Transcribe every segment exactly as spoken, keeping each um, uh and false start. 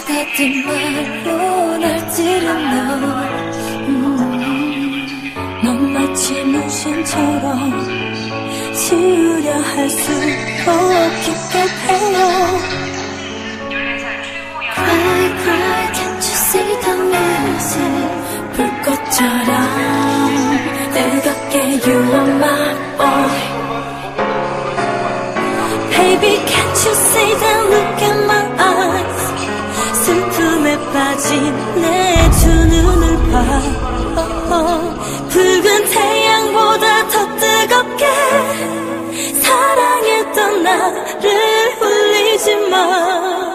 같은 말로 날 찌른 너 음, 넌 마치 무심처럼 지우려 할수록 깊게 패요. Cry cry can't you see the music 불꽃처럼 뜨겁게 You are my boy. Baby can't you see that look at my eyes 슬픔에 빠진 내 두 눈을 봐 oh, oh. 붉은 태양보다 더 뜨겁게 사랑했던 나를 울리지 마.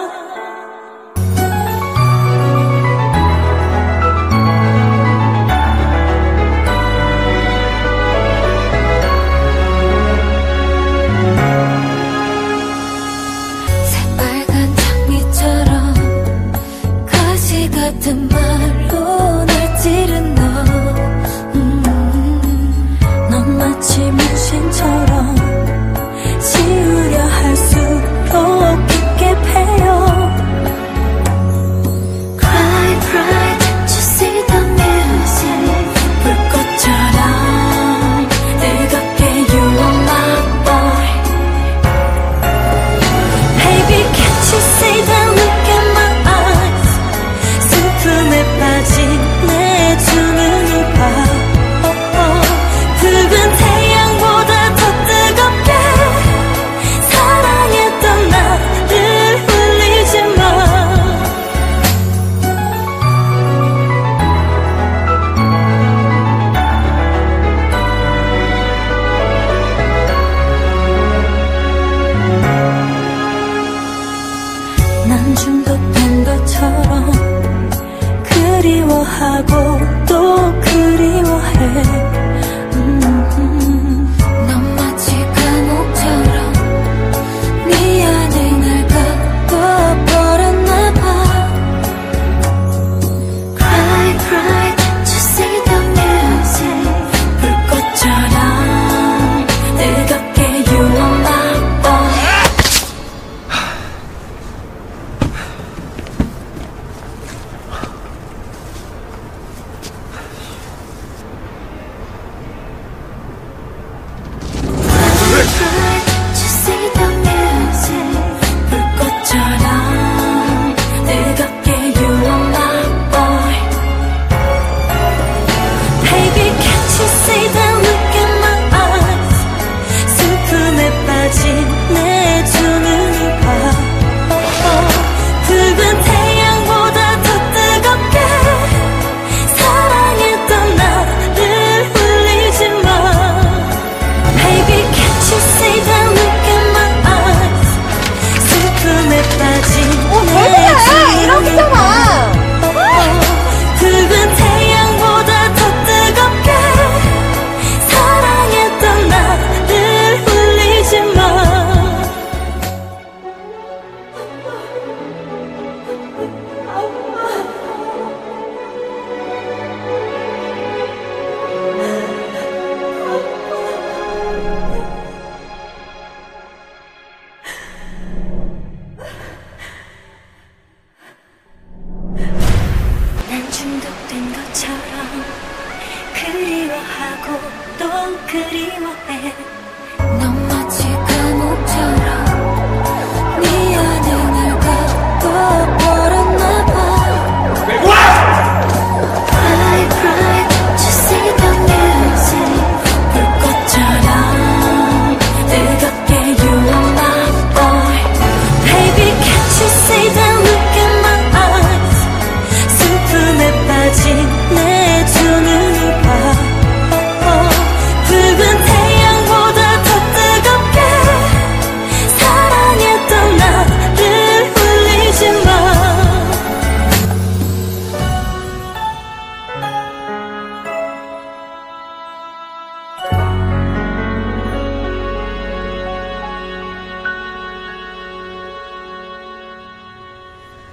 새빨간 장미처럼 가시 같은 말로 날 찌른 너 음, 넌 마치 무심처럼 지우려 할수록 깊게 패요. Cry cry can't you see the music 불꽃처럼 뜨겁게 You are my boy. Baby can't you see that look at my eyes 슬픔에 빠진 내 두 눈을 봐 oh, oh. 붉은 태양보다 더 뜨겁게 사랑했던 나를 울리지 마. 난 중독된 것처럼 그리워하고 또 그리워해 음, 넌 마치 감옥처럼 네 안에 날 가둬버렸나 봐. Cry cry can't you see the music 불꽃처럼 뜨겁게 You are my boy. Can't you see the music 불꽃처럼 뜨겁게 You are my boy. Baby can't you see that look at my eyes 슬픔에 빠진 내 두 눈을 봐 oh, oh. 붉은 태양보다 더 뜨겁게 사랑했던 나를 울리지 마. Baby can't you see that look at my eyes 슬픔에 빠진 내 두 눈을 봐 oh, oh. 붉은 태양보다 더 뜨겁게 사랑했던 나를 울리지 마. 난 중독된 것처럼 그리워하고 또 그리워해